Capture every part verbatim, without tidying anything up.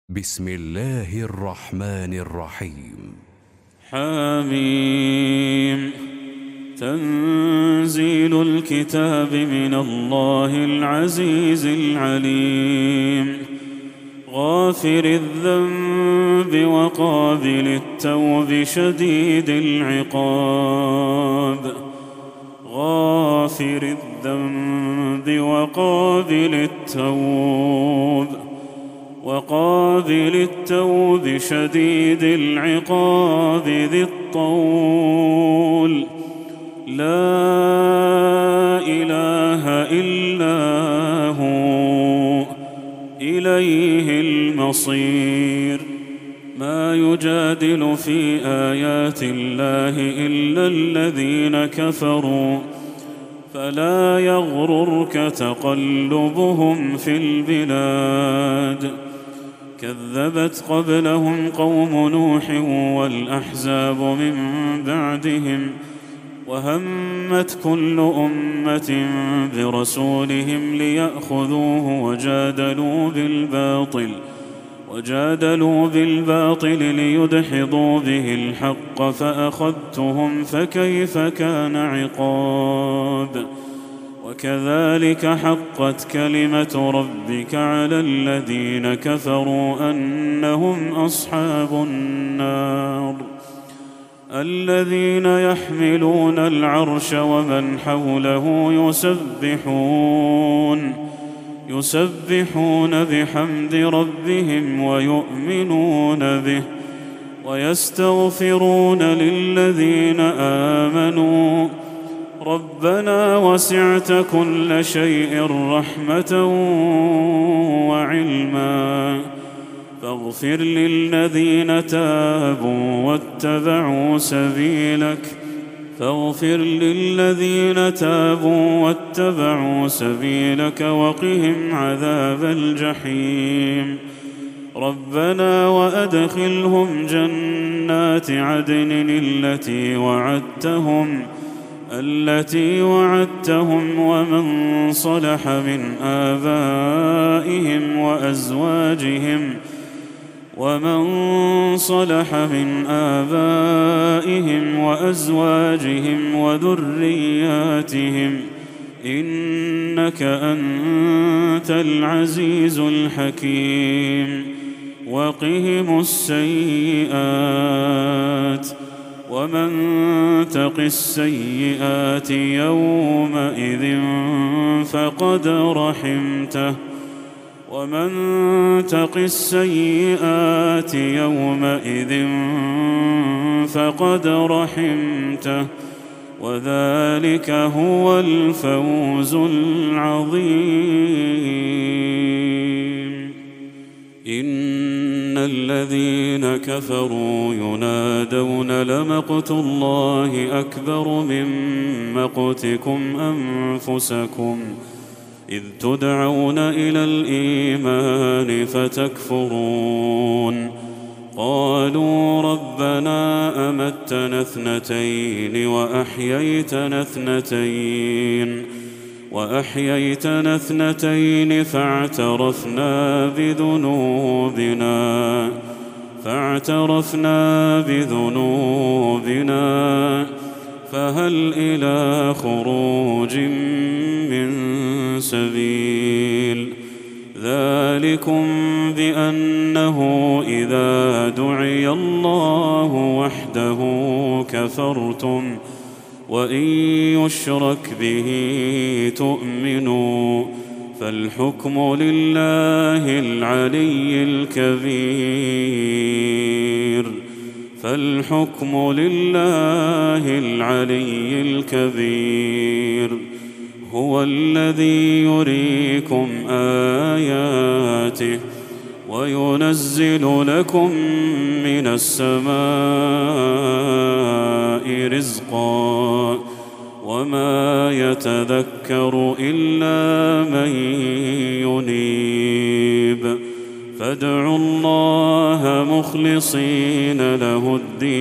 بسم الله الرحمن الرحيم. حميم. تنزيل الكتاب من الله العزيز العليم، غافر الذنب وقابل التوب شديد العقاب. غافر الذنب وقابل التوب وقابل التوب شديد العقاب ذي الطول، لا إله إلا هو إليه المصير. ما يجادل في آيات الله إلا الذين كفروا، فلا يغررك تقلبهم في البلاد. كذبت قبلهم قوم نوح والأحزاب من بعدهم، وهمت كل أمة برسولهم ليأخذوه وجادلوا بالباطل وجادلوا بالباطل ليدحضوا به الحق، فأخذتهم فكيف كان عقاب. وكذلك حقت كلمة ربك على الذين كفروا أنهم أصحاب النار. الذين يحملون العرش ومن حوله يسبحون يسبحون بحمد ربهم ويؤمنون به ويستغفرون للذين آمنوا ربنا وسعت كل شيء رحمة وعلما فاغفر للذين تابوا واتبعوا سبيلك فاغفر للذين تابوا واتبعوا سبيلك وقهم عذاب الجحيم. ربنا وأدخلهم جنات عدن التي وعدتهم التي وعدتهم ومن صلح من آبائهم وأزواجهم ومن صلح من آبائهم وأزواجهم وذرياتهم إنك أنت العزيز الحكيم. وقهم السيئات ومن تق السيئات يومئذ فقد رحمته ومن تق السيئات يومئذ فقد رحمته وذلك هو الفوز العظيم. إن الذين كفروا ينادون لمقت الله أكبر من مقتكم أنفسكم إذ تدعون إلى الإيمان فتكفرون. قالوا ربنا أمتنا اثنتين وأحييتنا اثنتين وأحييتنا اثنتين فاعترفنا بذنوبنا فاعترفنا بذنوبنا فهل إلى خروج من سبيل. ذلكم بأنه إذا دعي الله وحده كفرتم وإن يشرك به تؤمنوا فالحكم لله العلي الكبير فالحكم لله العلي الكبير. هو الذي يريكم آياته وينزل لكم من السماء رزقا وما يتذكر إلا من ينيب. فادعوا الله مخلصين له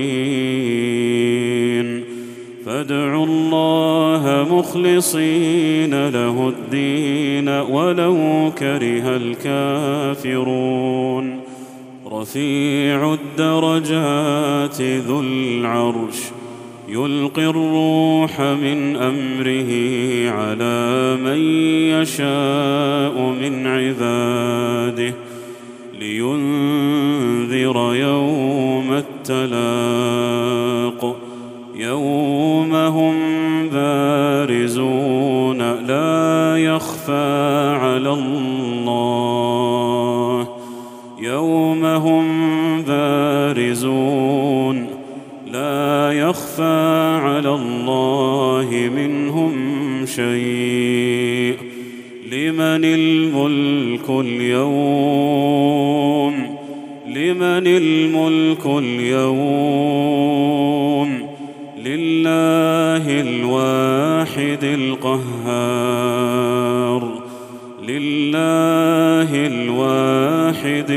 الدين فادعوا الله مخلصين له الدين ولو كره الكافرون. رفيع الدرجات ذو العرش يلقي الروح من أمره على من يشاء من عباده لينذر يوم التلاق يوم هم بارزون لا يخفى على الله يوم هم بارزون لا يخفى على الله منهم شيء لمن الملك اليوم لمن الملك اليوم لله الواحد القهار لله الواحد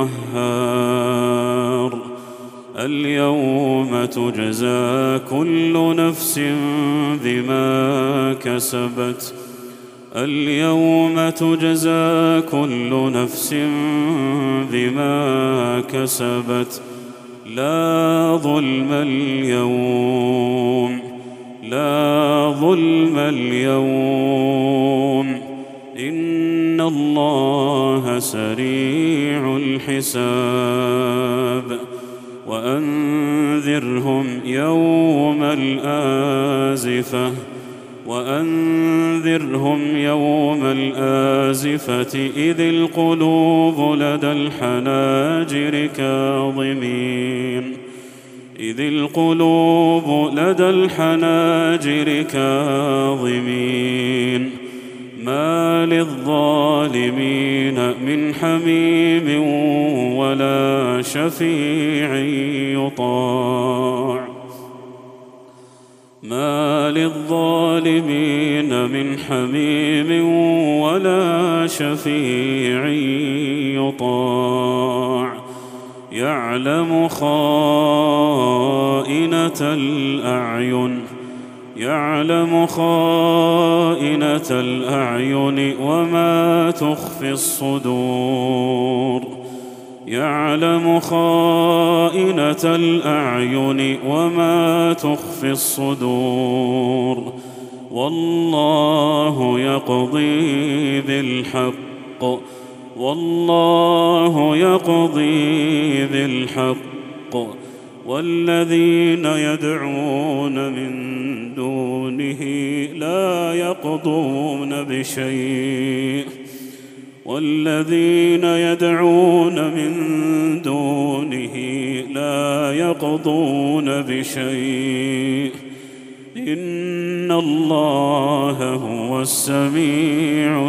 القهار اليوم تجزى كل نفس بما كسبت اليوم تجزى كل نفس بما كسبت لا ظلم اليوم لا ظلم اليوم إن الله سريع الحساب وأنذرهم يوم الآزفة وأنذرهم يوم الآزفة إذ القلوب لدى الحناجر كاظمين إذ القلوب لدى الحناجر كاظمين ما للظالمين من حميم ولا شفيع يطاع ما للظالمين من حميم ولا شفيع يطاع يعلم خائنة الأعين يعلم خائنة الأعين وما تخفي الصدور يعلم خائنة الأعين وما تخفي الصدور والله يقضي بالحق والله يقضي بالحق والذين يدعون من دونه لا يقضون بشيء والذين يدعون من دونه لا يقضون بشيء إن الله هو السميع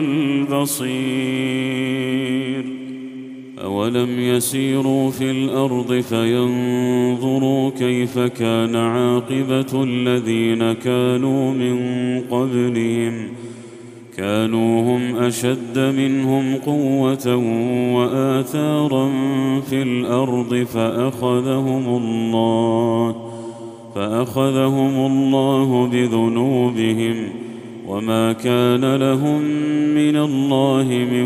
البصير أولم يسيروا في الأرض فينظروا كيف كان عاقبة الذين كانوا من قبلهم كانوا هم أشد منهم قوة وآثارا في الأرض فأخذهم الله فأخذهم الله بذنوبهم وما كان لهم من الله من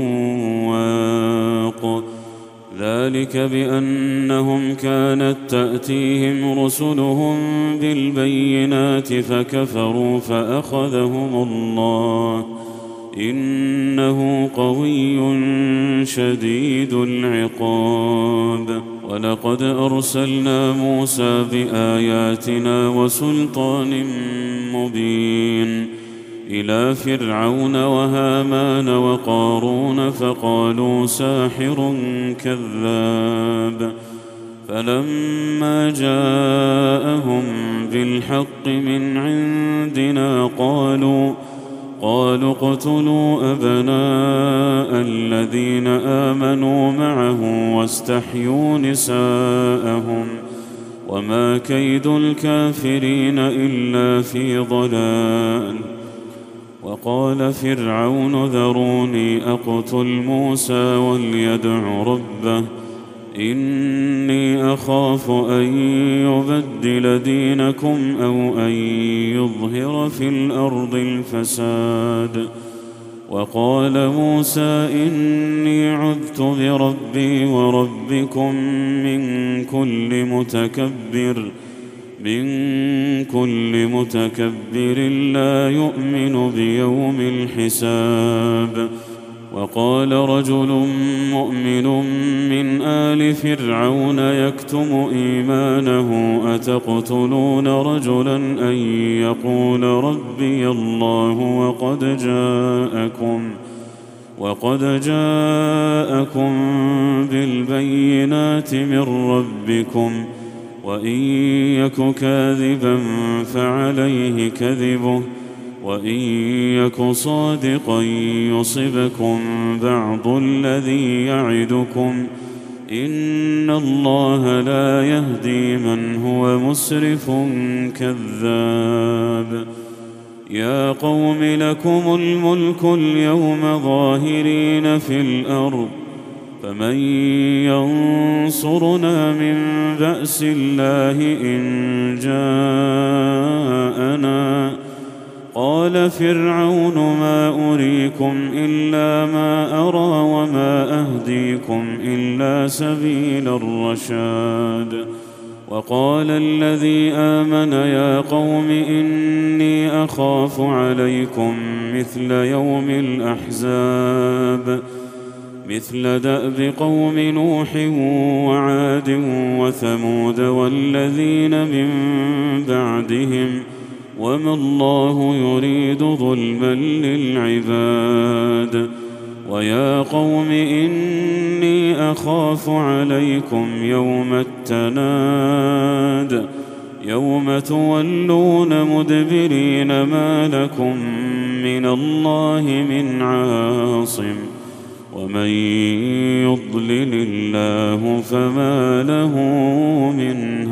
واق ذلك بأنهم كانت تأتيهم رسلهم بالبينات فكفروا فأخذهم الله إنه قوي شديد العقاب ولقد أرسلنا موسى بآياتنا وسلطان مبين إلى فرعون وهامان وقارون فقالوا ساحر كذاب فلما جاءهم بالحق من عندنا قالوا قالوا اقتلوا أبناء الذين آمنوا معه واستحيوا نساءهم وما كيد الكافرين إلا في ضلال وقال فرعون ذروني أقتل موسى وليدع ربه إني أخاف أن يبدل دينكم أو أن يظهر في الأرض الفساد وقال موسى إني عذت بربي وربكم من كل متكبر من كل متكبر لا يؤمن بيوم الحساب. وقال رجل مؤمن من آل فرعون يكتم إيمانه أتقتلون رجلا أن يقول ربي الله وقد جاءكم وقد جاءكم بالبينات من ربكم وإن يك كاذبا فعليه كذبه وإن يك صادقا يصبكم بعض الذي يعدكم إن الله لا يهدي من هو مسرف كذاب. يا قوم لكم الملك اليوم ظاهرين في الأرض فمن ينصرنا من بأس الله إن جاءنا. قال فرعون ما أريكم إلا ما أرى وما أهديكم إلا سبيل الرشاد. وقال الذي آمن يا قوم إني أخاف عليكم مثل يوم الأحزاب مثل دأب قوم نوح وعاد وثمود والذين من بعدهم وما الله يريد ظلما للعباد. ويا قوم إني أخاف عليكم يوم التناد يوم تولون مدبرين ما لكم من الله من عاصم ومن يضلل الله فما له من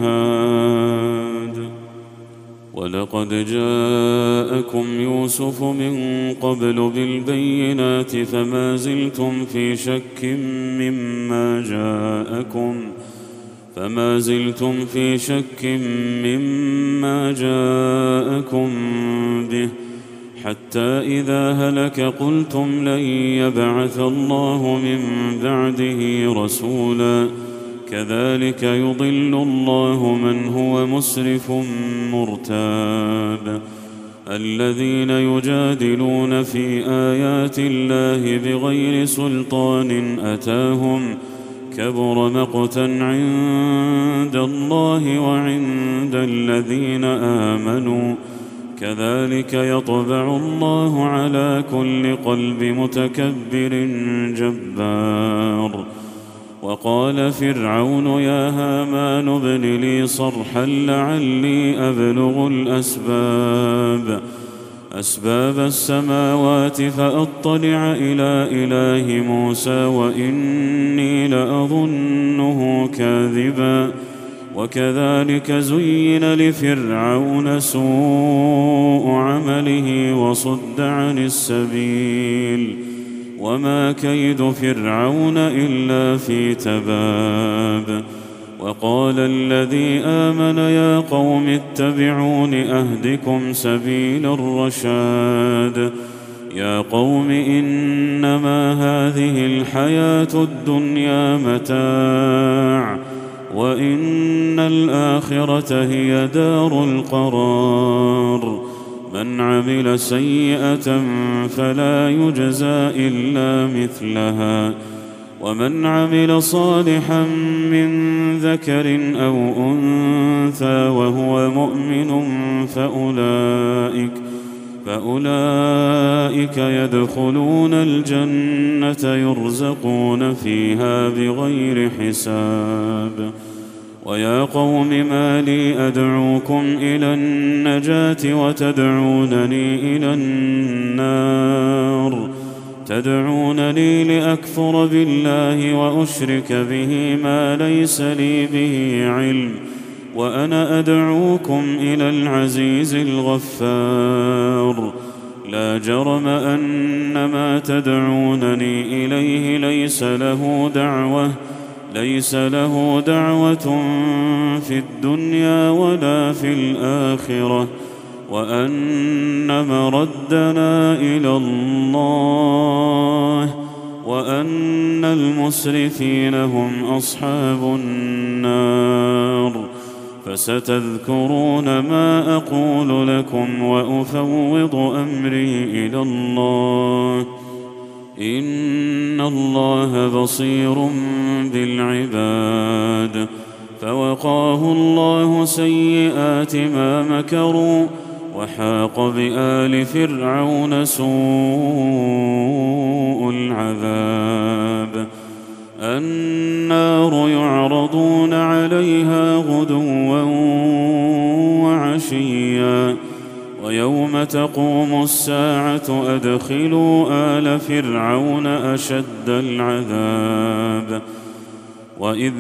هاد. ولقد جاءكم يوسف من قبل بالبينات فما زلتم في شك مما جاءكم فما زلتم في شك مما جاءكم به حتى إذا هلك قلتم لن يبعث الله من بعده رسولا كذلك يضل الله من هو مسرف مرتاب. الذين يجادلون في آيات الله بغير سلطان أتاهم كبر مقتا عند الله وعند الذين آمنوا كذلك يطبع الله على كل قلب متكبر جبار. وقال فرعون يا هامان ابن لي صرحا لعلي أبلغ الأسباب أسباب السماوات فأطلع إلى إله موسى وإني لأظنه كاذبا. وكذلك زين لفرعون سوء عمله وصد عن السبيل وما كيد فرعون إلا في تباب. وقال الذي آمن يا قوم اتبعون أهدكم سبيل الرشاد. يا قوم إنما هذه الحياة الدنيا متاع وإن الآخرة هي دار القرار. من عمل سيئة فلا يجزى إلا مثلها ومن عمل صالحا من ذكر أو أنثى وهو مؤمن فأولئك فأولئك يدخلون الجنة يرزقون فيها بغير حساب. ويا قوم ما لي أدعوكم إلى النجاة وتدعونني إلى النار تدعونني لأكفر بالله وأشرك به ما ليس لي به علم وأنا أدعوكم إلى العزيز الغفار. لا جرم أن ما تدعونني إليه ليس له دعوة ليس له دعوة في الدنيا ولا في الآخرة وأن مردنا إلى الله وأن المسرفين هم أصحاب النار. فستذكرون ما أقول لكم وأفوض أمري إلى الله إن الله بصير بالعباد. فوقاه الله سيئات ما مكروا وحاق بآل فرعون سوء العذاب. النار يعرضون عليها غدوا وعشيا ويوم تقوم الساعة أدخلوا آل فرعون أشد العذاب. وإذ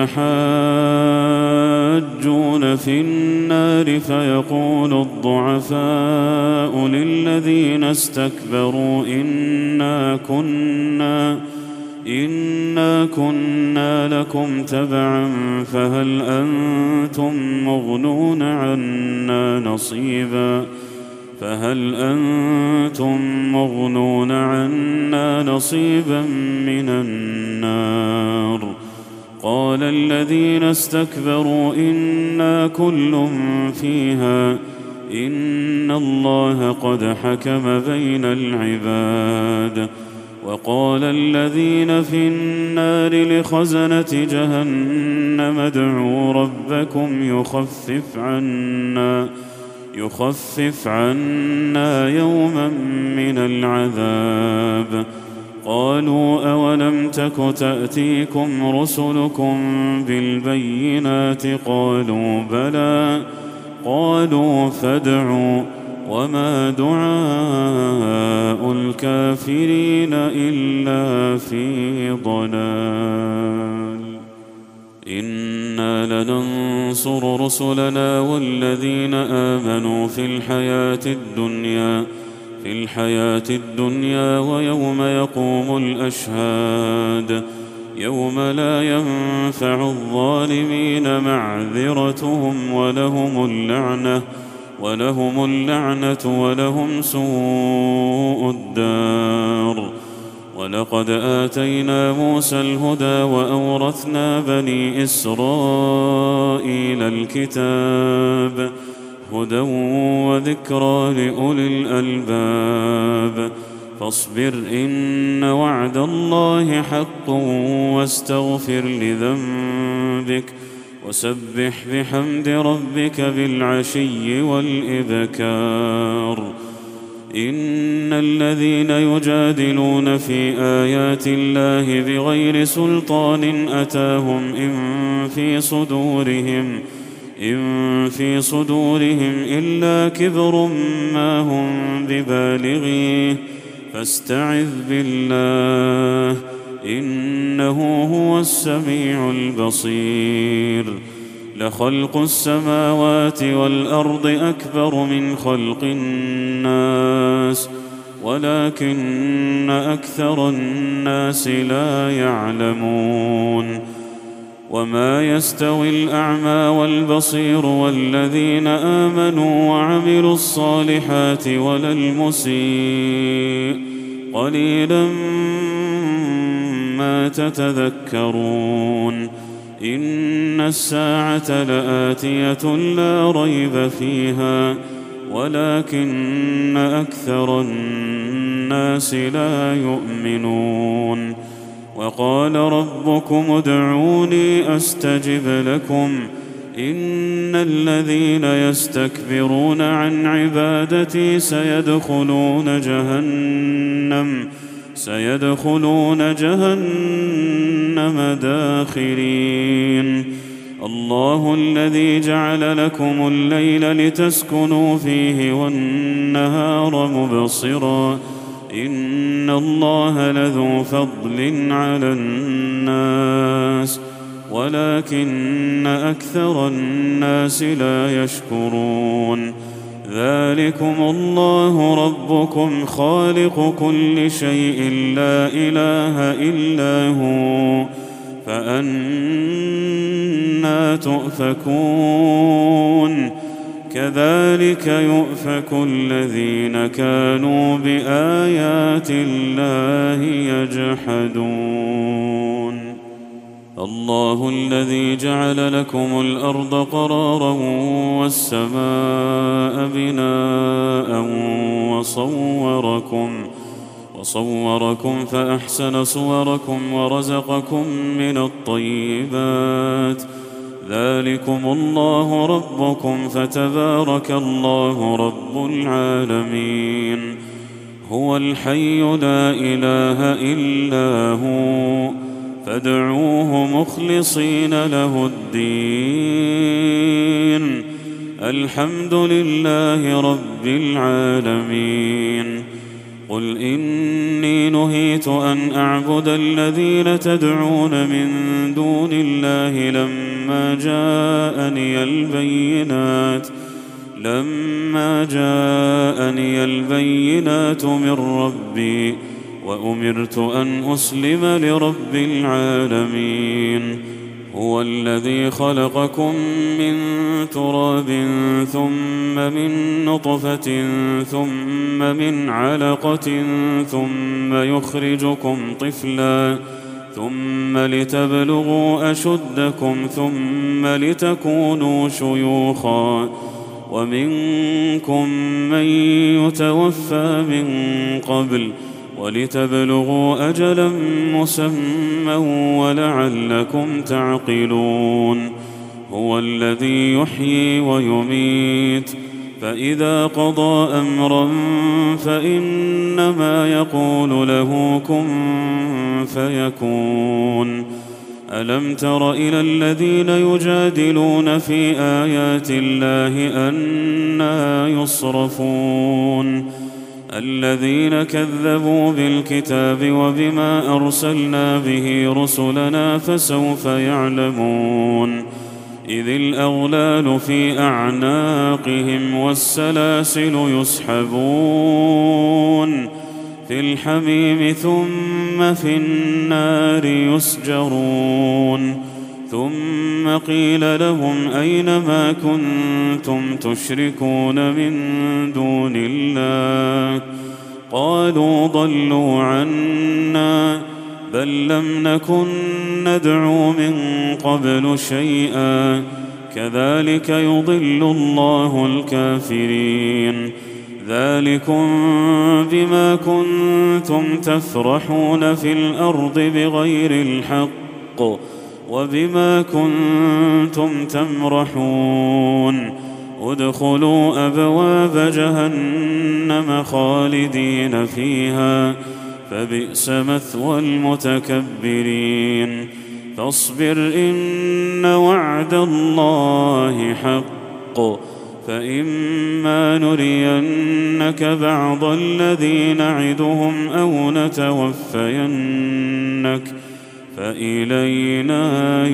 يتحاجون في النار فيقول الضعفاء للذين استكبروا إنا كنا إنا كنا لكم تبعا فهل أنتم مغنون عنا نصيبا فهل أنتم مغنون عنا نصيبا من النار. قال الذين استكبروا إنا كل فيها إن الله قد حكم بين العباد. وقال الذين في النار لخزنة جهنم ادعوا ربكم يخفف عنا يخفف عنا يوما من العذاب. قالوا أولم تك تأتيكم رسلكم بالبينات قالوا بلى قالوا فادعوا وما دعاء الكافرين إلا في ضلال. إنا لننصر رسلنا والذين آمنوا في الحياة الدنيا في الحياة الدنيا ويوم يقوم الأشهاد يوم لا ينفع الظالمين معذرتهم ولهم اللعنة ولهم اللعنة ولهم سوء الدار. ولقد آتينا موسى الهدى وأورثنا بني إسرائيل الكتاب هدى وذكرى لأولي الألباب. فاصبر إن وعد الله حق واستغفر لذنبك وسبح بحمد ربك بالعشي والإبكار. إن الذين يجادلون في آيات الله بغير سلطان أتاهم إن في صدورهم إن في صدورهم إلا كبر ما هم ببالغيه فاستعذ بالله إنه هو السميع البصير. لخلق السماوات والأرض أكبر من خلق الناس ولكن أكثر الناس لا يعلمون. وما يستوي الأعمى والبصير والذين آمنوا وعملوا الصالحات ولا المسيء قليلا ما تتذكرون. إن الساعة لآتية لا ريب فيها ولكن أكثر الناس لا يؤمنون. وقال ربكم ادعوني أستجب لكم إن الذين يستكبرون عن عبادتي سيدخلون جهنم سيدخلون جهنم داخرين. الله الذي جعل لكم الليل لتسكنوا فيه والنهار مبصرا إن الله لذو فضل على الناس ولكن أكثر الناس لا يشكرون. ذلكم الله ربكم خالق كل شيء لا إله إلا هو فأنى تؤفكون. كذلك يؤفك الذين كانوا بآيات الله يجحدون. الله الذي جعل لكم الأرض قرارا والسماء بناء وصوركم وصوركم فأحسن صوركم ورزقكم من الطيبات، ذلكم الله ربكم فتبارك الله رب العالمين. هو الحي لا إله إلا هو فادعوه مخلصين له الدين، الحمد لله رب العالمين. قل إني نهيت أن أعبد الذين تدعون من دون الله لما جاءني البينات لما جاءني البينات من ربي وأمرت أن أسلم لرب العالمين. هو الذي خلقكم من تراب ثم من نطفة ثم من علقة ثم يخرجكم طفلا ثم لتبلغوا أشدكم ثم لتكونوا شيوخا، ومنكم من يتوفى من قبل ولتبلغوا أجلا مسمى ولعلكم تعقلون. هو الذي يحيي ويميت، فإذا قضى أمرا فإنما يقول له كن فيكون. ألم تر إلى الذين يجادلون في آيات الله أنى يصرفون؟ الذين كذبوا بالكتاب وبما أرسلنا به رسلنا فسوف يعلمون. إذ الأغلال في أعناقهم والسلاسل يسحبون في الحميم ثم في النار يسجرون. ثم قيل لهم أين ما كنتم تشركون من دون الله؟ قالوا ضلوا عنا بل لم نكن ندعو من قبل شيئا كذلك يضل الله الكافرين. ذلكم بما كنتم تفرحون في الأرض بغير الحق وبما كنتم تمرحون. ادخلوا أبواب جهنم خالدين فيها فبئس مثوى المتكبرين. فاصبر إن وعد الله حق، فإما نرينك بعض الذي نعدهم أو نتوفينك فإلينا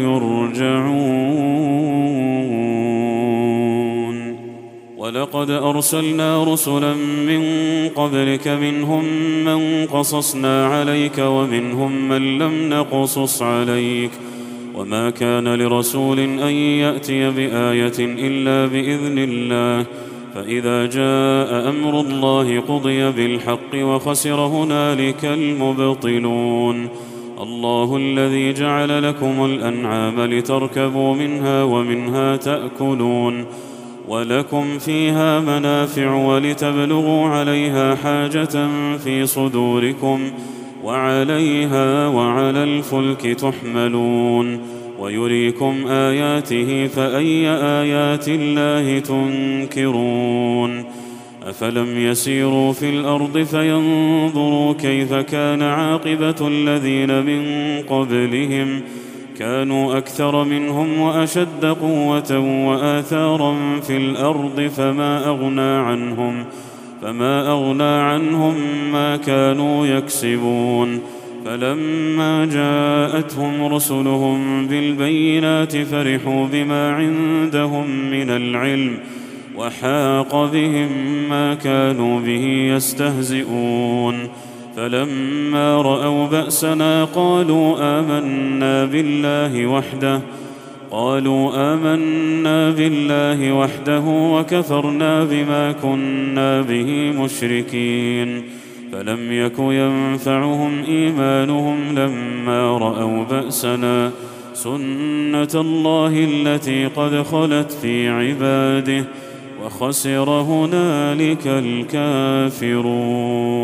يرجعون. ولقد أرسلنا رسلا من قبلك منهم من قصصنا عليك ومنهم من لم نقصص عليك، وما كان لرسول أن يأتي بآية إلا بإذن الله، فإذا جاء أمر الله قضي بالحق وخسر هنالك المبطلون. الله الذي جعل لكم الأنعام لتركبوا منها ومنها تأكلون ولكم فيها منافع ولتبلغوا عليها حاجة في صدوركم وعليها وعلى الفلك تحملون ويريكم آياته فأي آيات الله تنكرون. أفلم يسيروا في الأرض فينظروا كيف كان عاقبة الذين من قبلهم كانوا أكثر منهم وأشد قوة وآثارا في الأرض فما أغنى عنهم فما أغنى عنهم ما كانوا يكسبون. فلما جاءتهم رسلهم بالبينات فرحوا بما عندهم من العلم وحاق بهم ما كانوا به يستهزئون. فلما رأوا بأسنا قالوا آمنا بالله وحده قالوا آمنا بالله وحده وكفرنا بما كنا به مشركين فلم يك ينفعهم إيمانهم لما رأوا بأسنا سنة الله التي قد خلت في عباده وخسر هنالك الكافرون.